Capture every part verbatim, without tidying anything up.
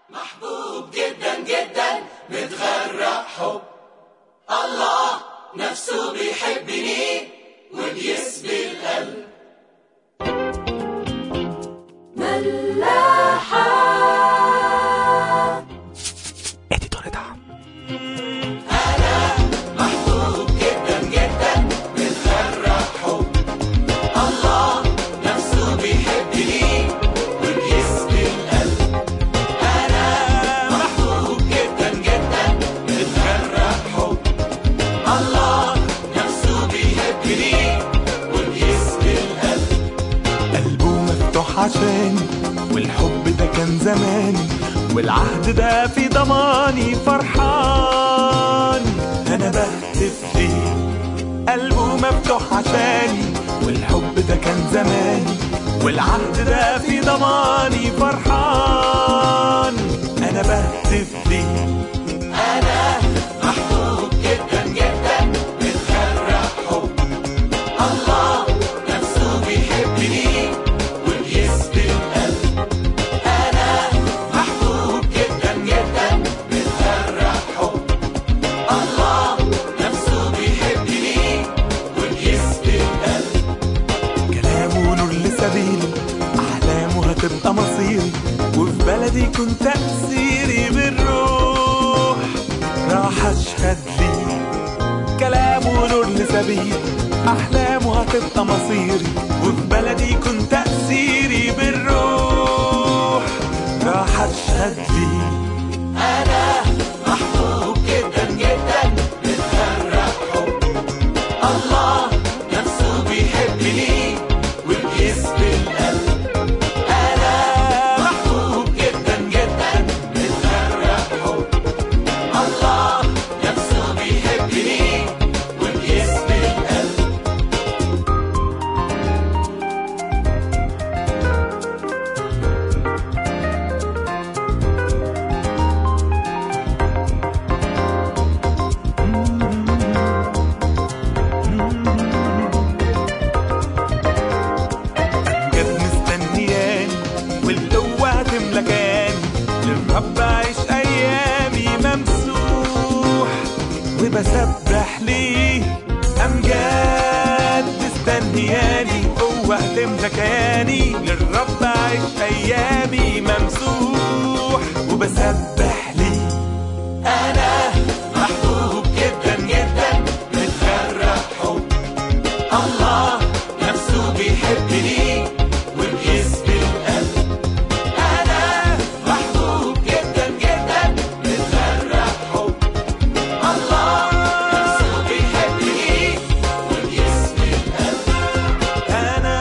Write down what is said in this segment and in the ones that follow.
محبوب جدا جدا متغرق حب الله نفسه بيحبني وبيسبي القلب. ملاحة اديتور دعم. أنا محبوب جدا جدا متغرق حب الله نفسه بيحبني وبيسبي القلب. أنا محبوب جدا جدا متغرق حب الله نفسه بيحبني وبيسبي القلب. قلبه مفتوح عشاني والحب ده كان زماني والعهد ده في ضماني فرحان انا بهتف ليه. قلبه مفتوح عشاني والحب ده كان زماني والعهد ده في ضماني فرحان انا بهتف ليه. أنا محبوب جدا جدا متغرق حب الله نفسه بيحبني وبيسبي القلب. أنا محبوب جدا جدا متغرق حب الله نفسه بيحبني وبيسبي القلب. كلامه نور لسبيلي أحلامه هتبقى مصيري وفي بلدي كنت تأثيري بالروح راح أشهد ليه. كلامه نور لسبيلي أحلامه هتبقى مصيري وفي بلدي كنت تأثيري بالروح راح أشهد ليه. أنا محبوب جدا جدا متغرق حب الله نفسه بيحبني وبيسبي القلب. أنا محبوب جدا جدا متغرق حب الله نفسه بيحبني وبيسبي القلب. أمجد مستنياني والقوة هتملكاني للرب أعيش أيامي ممسوح وبسبح ليه. أمجد مستنياني قوة هتملكاني للرب أعيش أيامي ممسوح وبسبح ليه. أنا محبوب جدا جدا متغرق حب الله نفسه بيحبني وبيسبي القلب. أنا محبوب جدا جدا متغرق حب الله نفسه بيحبني وبيسبي القلب. أنا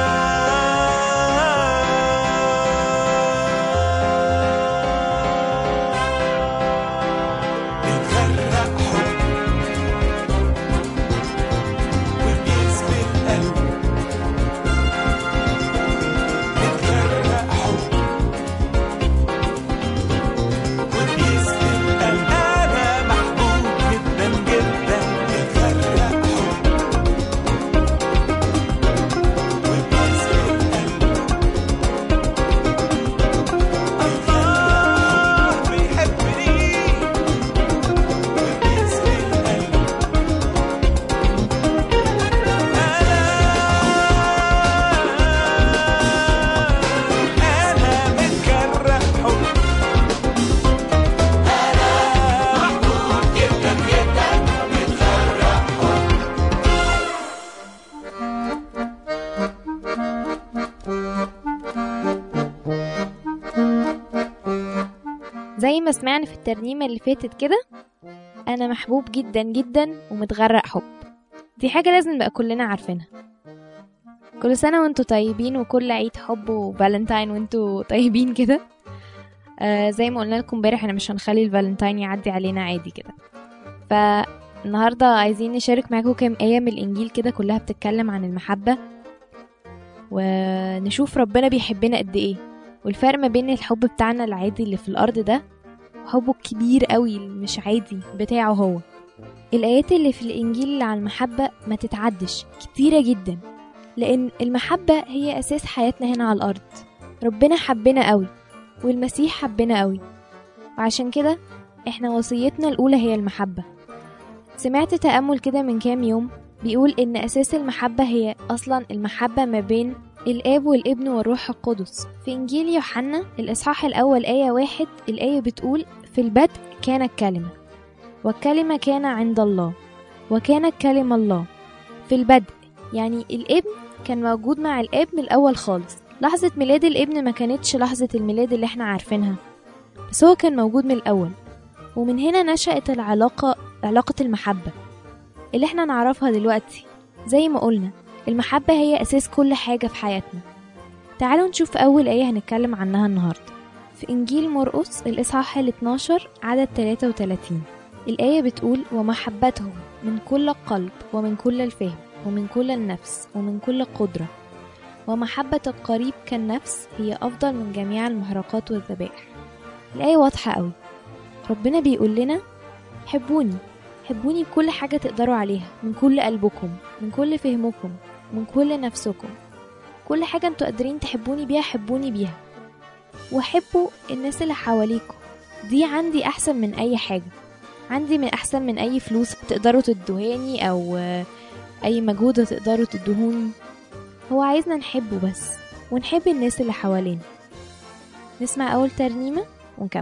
متغرق حب وبيسبي القلب. متغرق حب وبيسبي القلب. أنا محبوب جدا جدا متغرق حب وبيسبي القلب. الله بيحبني وبيسبي القلب. أنا أنا متغرق حب. أنا محبوب جدا جدا متغرق حب. زي ما سمعنا في الترنيمة اللي فاتت كده، أنا محبوب جدا جدا ومتغرق حب. دي حاجة لازم نبقى كلنا عارفينها. كل سنة وانتوا طيبين وكل عيد حب وفالنتاين وانتوا طيبين كده. آه زي ما قلنا لكم امبارح احنا مش هنخلي الفالنتاين يعدي علينا عادي كده. فالنهاردة عايزين نشارك معاكم كام آية من الإنجيل كده كلها بتتكلم عن المحبة، ونشوف ربنا بيحبنا قد ايه والفرق ما بين الحب بتاعنا العادي اللي في الأرض ده وحبه الكبير قوي مش عادي بتاعه هو. الآيات اللي في الإنجيل عن المحبة ما تتعدش، كتيرة جدا، لأن المحبة هي أساس حياتنا هنا على الأرض. ربنا حبنا قوي والمسيح حبنا قوي وعشان كده احنا وصيتنا الأولى هي المحبة. سمعت تأمل كده من كام يوم بيقول إن أساس المحبة هي أصلا المحبة ما بين الآب والابن والروح القدس. في إنجيل يوحنا الإصحاح الأول آية واحد الآية بتقول: في البدء كان الكلمة، والكلمة كان عند الله، وكان الكلمة الله. في البدء يعني الابن كان موجود مع الآب من الأول خالص. لحظة ميلاد الابن ما كانتش لحظة الميلاد اللي احنا عارفينها، بس هو كان موجود من الأول. ومن هنا نشأت العلاقة، علاقة المحبة اللي احنا نعرفها دلوقتي. زي ما قلنا المحبة هي أساس كل حاجة في حياتنا. تعالوا نشوف أول آية هنتكلم عنها النهاردة في إنجيل مرقس الإصحاح الاتناشر عدد تلاتة وتلاتين. الآية بتقول: ومحبته من كل القلب ومن كل الفهم ومن كل النفس ومن كل القدرة، ومحبة القريب كالنفس هي أفضل من جميع المحرقات والذبائح. الآية واضحة قوي. ربنا بيقول لنا حبوني، حبوني بكل حاجة تقدروا عليها، من كل قلبكم، من كل فهمكم، من كل نفسكم. كل حاجة انتوا قادرين تحبوني بيها حبوني بيها، وحبوا الناس اللي حواليكم. دي عندي أحسن من أي حاجة، عندي من أحسن من أي فلوس تقدروا تدوهاني أو أي مجهود تقدروا تدوهوني. هو عايزنا نحبه بس، ونحب الناس اللي حوالينا. نسمع أول ترنيمة ونكمل.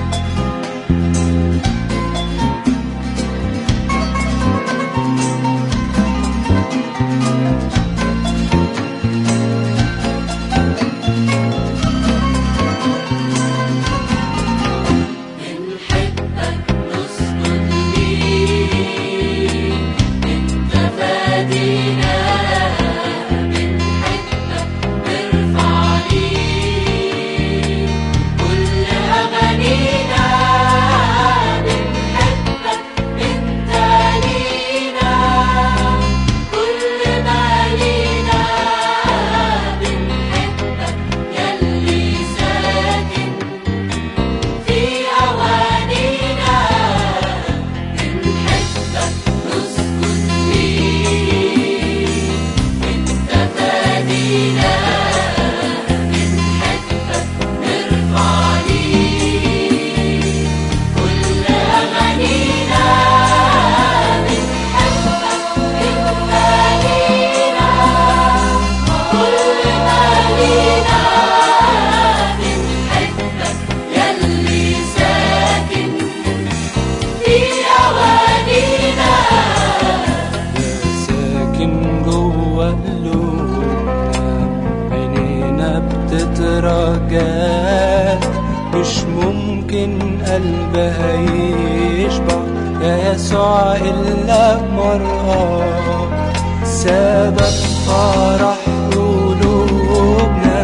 رجاء مش ممكن قلبها يشبع يا يسوع إلا مرة، سبب فرح قلوبنا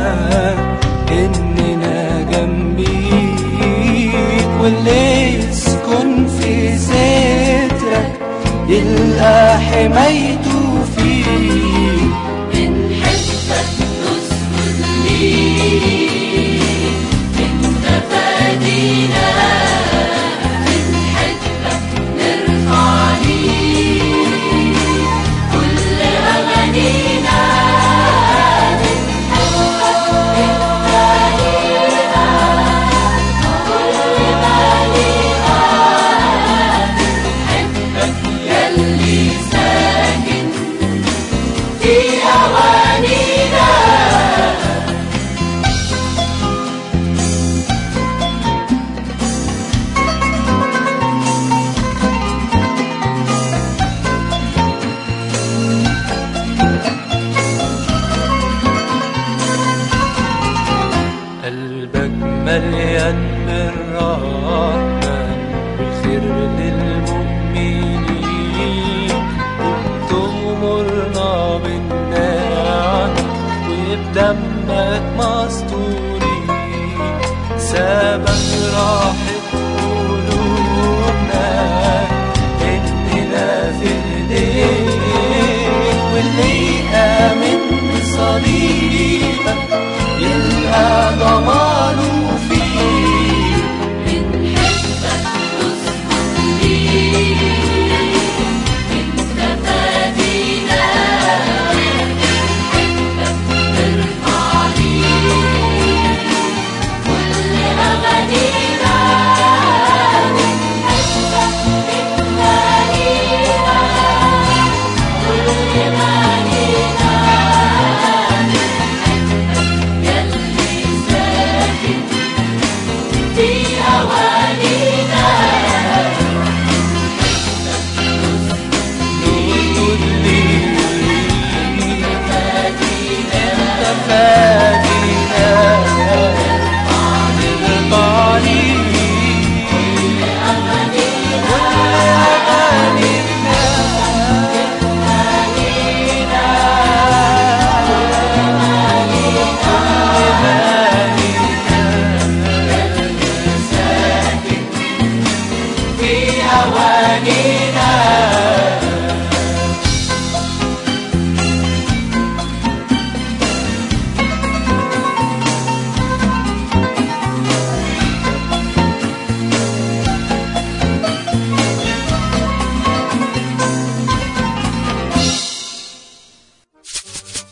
إننا جنبيك، واللي يسكن في سترك يلقى حمايته فيك. بنحبك نسجد ليك، انت فادينا، بنحبك نرفع ليك كل أغانينا، بنحبك انت لينا كل ما لينا، بنحبك يلي ساكن في أوانينا. قلبك مليان بالرحمة والخير للمؤمنين، وبتغمرنا بالنعم وبدمك مستورين، سبب راحة قلوبنا إننا في إيديك، واللي آمن بصليبك يلقى ضمانه فيك. بنحبك نسجد ليك، انت فادينا، بنحبك نرفع ليك كل أغانينا،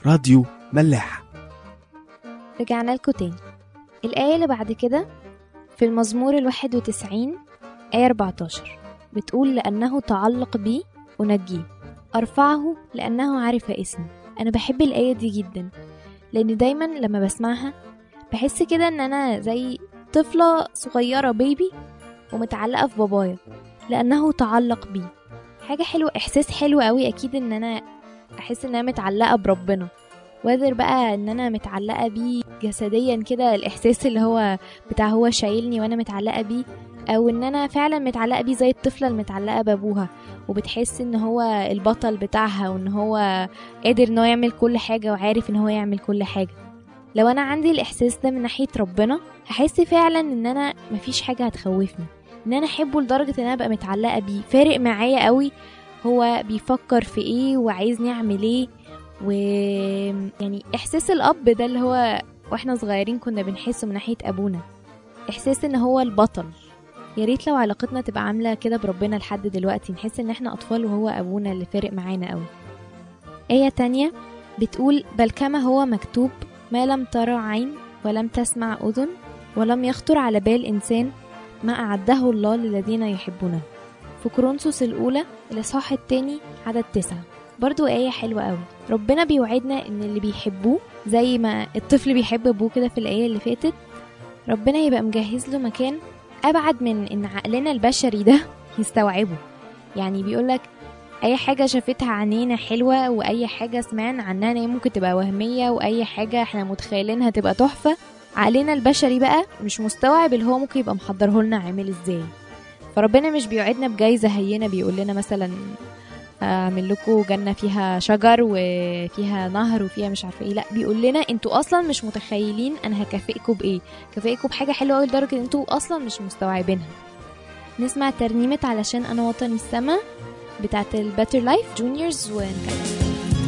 راديو ملاح. رجعنا لكم تاني. الآية اللي بعد كده في المزمور الواحد وتسعين آية أربعتاشر بتقول لأنه تعلق بي أنجيه أرفعه لأنه عرف اسمي. أنا بحب الآية دي جدا لأن دايما لما بسمعها بحس كده أن أنا زي طفلة صغيرة بيبي ومتعلقة في بابايا لأنه تعلق بي. حاجة حلوة، إحساس حلو قوي أكيد أن أنا أحس أن أنا متعلقة بربنا، وقدر بقى أن أنا متعلقة بيه جسديا كده، الإحساس اللي هو بتاع هو شايلني وأنا متعلقة بيه، أو أن أنا فعلا متعلقة بيه زي الطفلة المتعلقة بابوها وبتحس أن هو البطل بتاعها وأن هو قادر أنه يعمل كل حاجة وعارف أن هو يعمل كل حاجة. لو أنا عندي الإحساس ده من ناحية ربنا هحس فعلا أن أنا مفيش حاجة هتخوفني، أن أنا أحبه لدرجة أن أنا أبقى متعلقة بيه، فارق معايا قوي هو بيفكر في إيه وعايزني أعمل إيه. ويعني إحساس الأب ده اللي هو وإحنا صغيرين كنا بنحسه من ناحية أبونا، إحساس إن هو البطل. يا ريت لو علاقتنا تبقى عاملة كده بربنا لحد دلوقتي، نحس إن إحنا أطفال وهو أبونا اللي فارق معانا قوي. آية تانية بتقول بل كما هو مكتوب ما لم ترى عين ولم تسمع أذن ولم يخطر على بال إنسان ما أعده الله للذين يحبونه. في كورنثوس الأولى الإصحاح التاني عدد تسعة. برضو آية حلوة قوي. ربنا بيوعدنا إن اللي بيحبوه زي ما الطفل بيحب أبوه كده في الآية اللي فاتت، ربنا يبقى مجهز له مكان أبعد من إن عقلنا البشري ده يستوعبه. يعني بيقولك أي حاجة شافتها عنينا حلوة، وأي حاجة سمعنا عنها ممكن تبقى وهمية، وأي حاجة احنا متخيلينها تبقى تحفة، عقلنا البشري بقى مش مستوعب اللي هو ممكن يبقى محضره لنا عامل ازاي. فربنا مش بيوعدنا بجايزة هينة بيقول لنا مثلا اعمل لكم جنة فيها شجر وفيها نهر وفيها مش عارفه ايه، لا بيقول لنا انتوا اصلا مش متخيلين انا هكافئكم بايه، كافئكم بحاجه حلوه قوي لدرجه ان انتوا اصلا مش مستوعبينها. نسمع ترنيمه علشان انا وطني السما بتاعه البيتر لايف جونيورز ونكمل.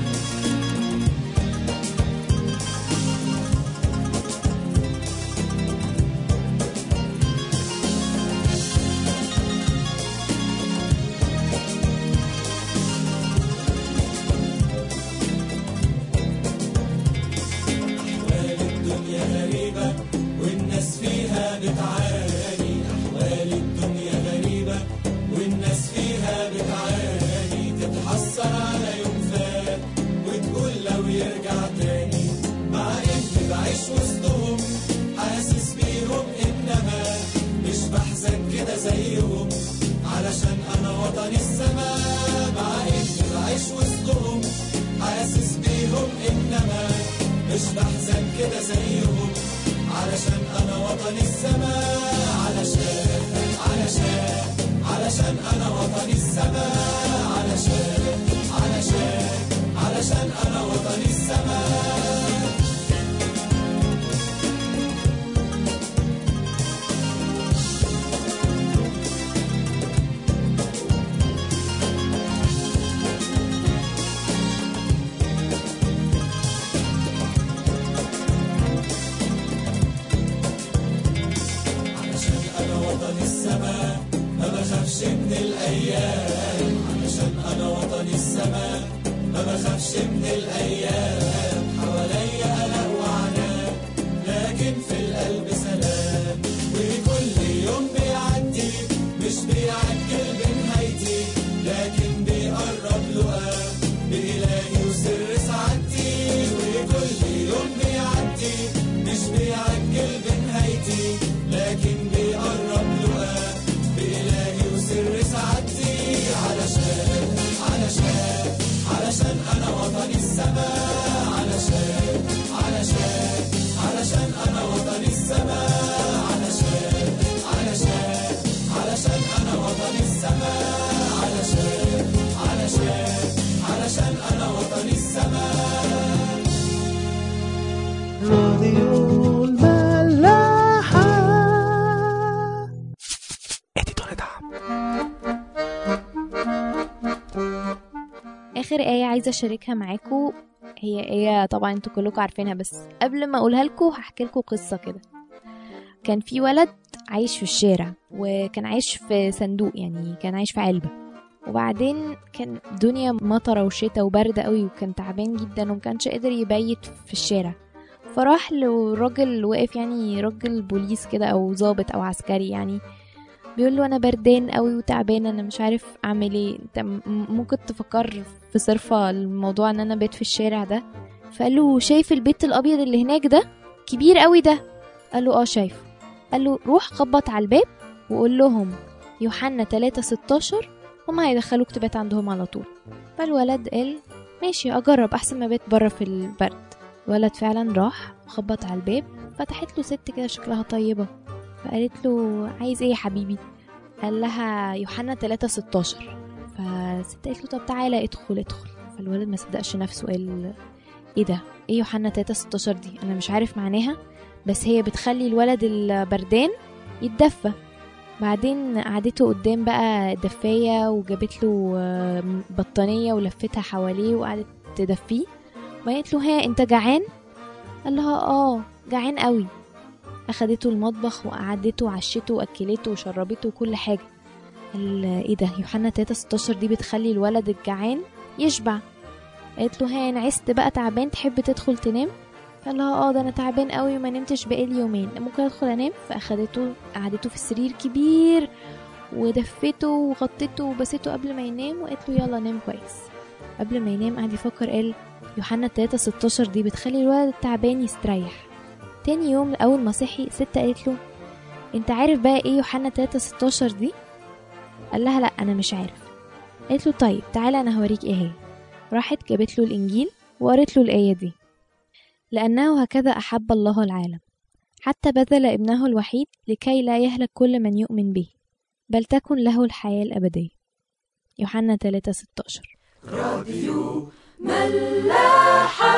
آخر آية عايزة أشاركها معاكم هي آية طبعا انتوا كلكم عارفينها، بس قبل ما أقولها لكم هحكي لكم قصة كده. كان في ولد عايش في الشارع وكان عايش في صندوق، يعني كان عايش في علبة، وبعدين كان الدنيا مطره وشتاء وبرد قوي وكان تعبان جدا ومكانش قادر يبيت في الشارع. فراح لراجل واقف، يعني راجل بوليس كده او ضابط او عسكري، يعني بيقول له انا بردان قوي وتعبان، انا مش عارف اعمل ايه، انت ممكن تفكر في صرفة الموضوع ان انا بيت في الشارع ده؟ فقال له شايف البيت الابيض اللي هناك ده كبير قوي ده؟ قال له اه شايفه. قال له روح خبط على الباب وقول لهم يوحنا ثلاثة ستاشر، هما هيدخلوك تبات عندهم على طول. فالولد قال ماشي اجرب احسن ما بيت بره في البرد. الولد فعلا راح خبط على الباب، فتحت له ست كده شكلها طيبة، فقالت له عايز ايه يا حبيبي؟ قال لها يوحنا ثلاثة ستاشر. فالست قالت له طب تعالى ادخل ادخل. فالولد ما صدقش نفسه، قال ايه ده؟ ايه يوحنا ثلاثة ستاشر دي؟ انا مش عارف معناها، بس هي بتخلي الولد البردان يتدفى. بعدين قعدته قدام بقى الدفاية وجابت له بطانية ولفتها حواليه وقعدت تدفيه، وقالت له ها انت جعان؟ قال لها اه جعان قوي. اخدته المطبخ وقعدته وعشته واكلته وشربته وكل حاجه. قال ايه ده؟ يوحنا ثلاثة ستاشر دي بتخلي الولد الجعان يشبع. قالت له ها نعست بقى تعبان تحب تدخل تنام؟ قال لها اه ده انا تعبان قوي وما نمتش بقالي يومين، ممكن ادخل انام؟ فاخدته قعدته في السرير كبير ودفته وغطيته وبسيته قبل ما ينام، وقالت له يلا نام كويس. قبل ما ينام قعد يفكر، قال يوحنا ثلاثة ستاشر دي بتخلي الولد التعبان يستريح. تاني يوم اول ما صحي ست قالت له انت عارف بقى ايه يوحنا ثلاثة ستاشر دي؟ قال لها لا انا مش عارف. قالت له طيب تعالى انا هوريك ايه هي. راحت جابت له الانجيل وقرت له الايه دي: لانه هكذا احب الله العالم حتى بذل ابنه الوحيد لكي لا يهلك كل من يؤمن به بل تكن له الحياة الأبدية. يوحنا ثلاثة ستاشر. راديو ملاحة.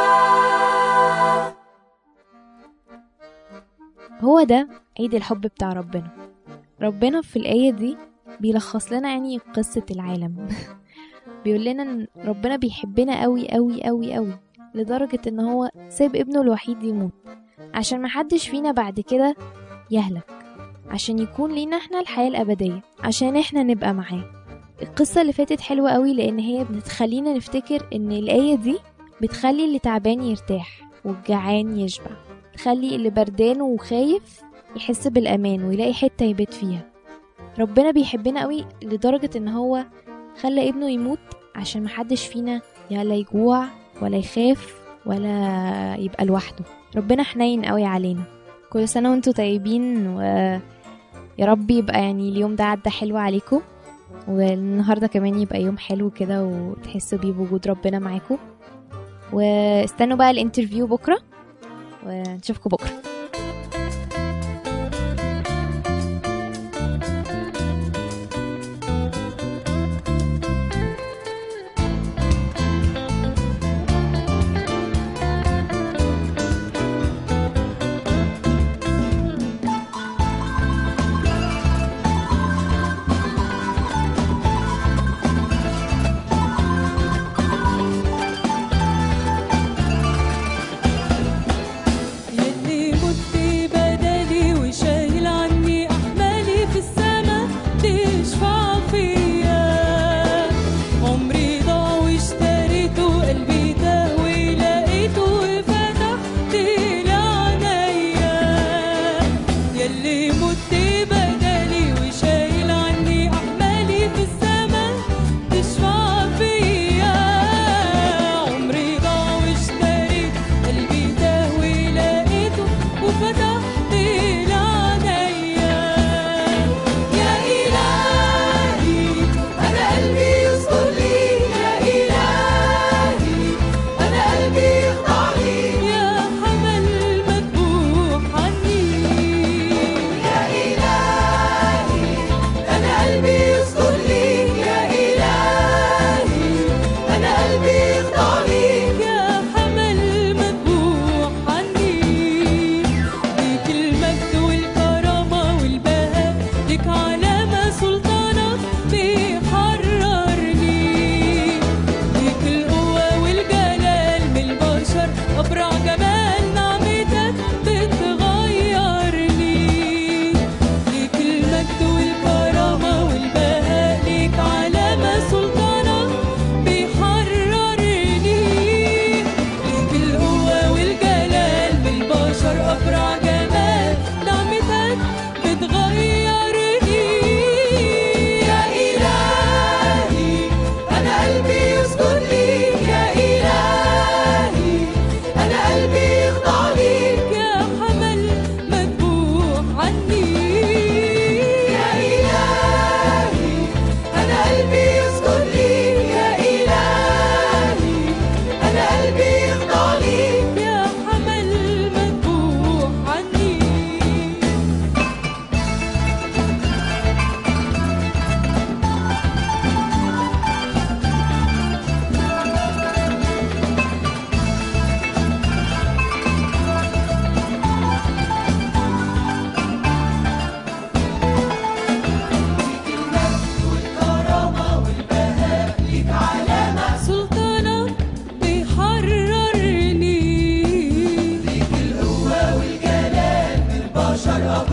هو ده عيد الحب بتاع ربنا. ربنا في الآية دي بيلخص لنا يعني قصة العالم. بيقول لنا ان ربنا بيحبنا قوي قوي قوي قوي لدرجة ان هو ساب ابنه الوحيد يموت عشان محدش فينا بعد كده يهلك، عشان يكون لينا احنا الحياة الأبدية، عشان احنا نبقى معاه. القصة اللي فاتت حلوة قوي لان هي بتخلينا نفتكر ان الآية دي بتخلي اللي تعبان يرتاح والجعان يشبع، تخلي اللي بردان وخايف يحس بالأمان ويلاقي حتة يبات فيها. ربنا بيحبنا قوي لدرجة ان هو خلى ابنه يموت عشان محدش فينا يلا يجوع ولا يخاف ولا يبقى لوحده. ربنا حنين قوي علينا. كل سنة وانتوا طيبين، ويا رب يبقى يعني اليوم ده عدى حلو عليكم، والنهاردة كمان يبقى يوم حلو كده وتحسوا بيه بوجود ربنا معاكم. واستنوا بقى الانترفيو بكرة ونشوفكم بكرة. يا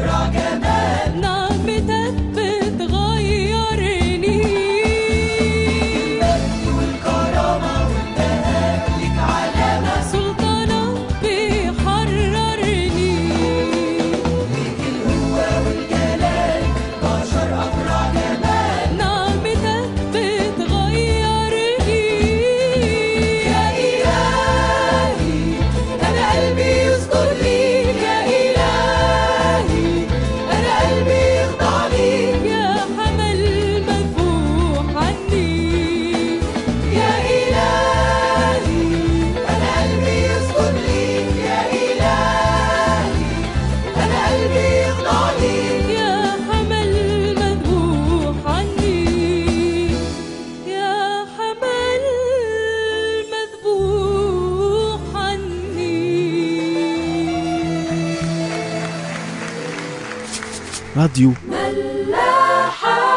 أبرع جمال، نعمتك بتغيرني، المجد والكرامة والبهاء لك علامة، سلطانك بيحررني، ليك القوة والجلال، بشر أبرع جمال، نعمتك بتغيرني. يا إلهي أنا قلبي يسجد ليك، يا إلهي أنا قلبي يخضع ليك، يا حمل مذبوح عني، يا إلهي أنا قلبي يسجد ليك، يا إلهي أنا قلبي يخضع ليك، يا حمل مذبوح عني، يا حمل مذبوح عني. راديو ملاحة.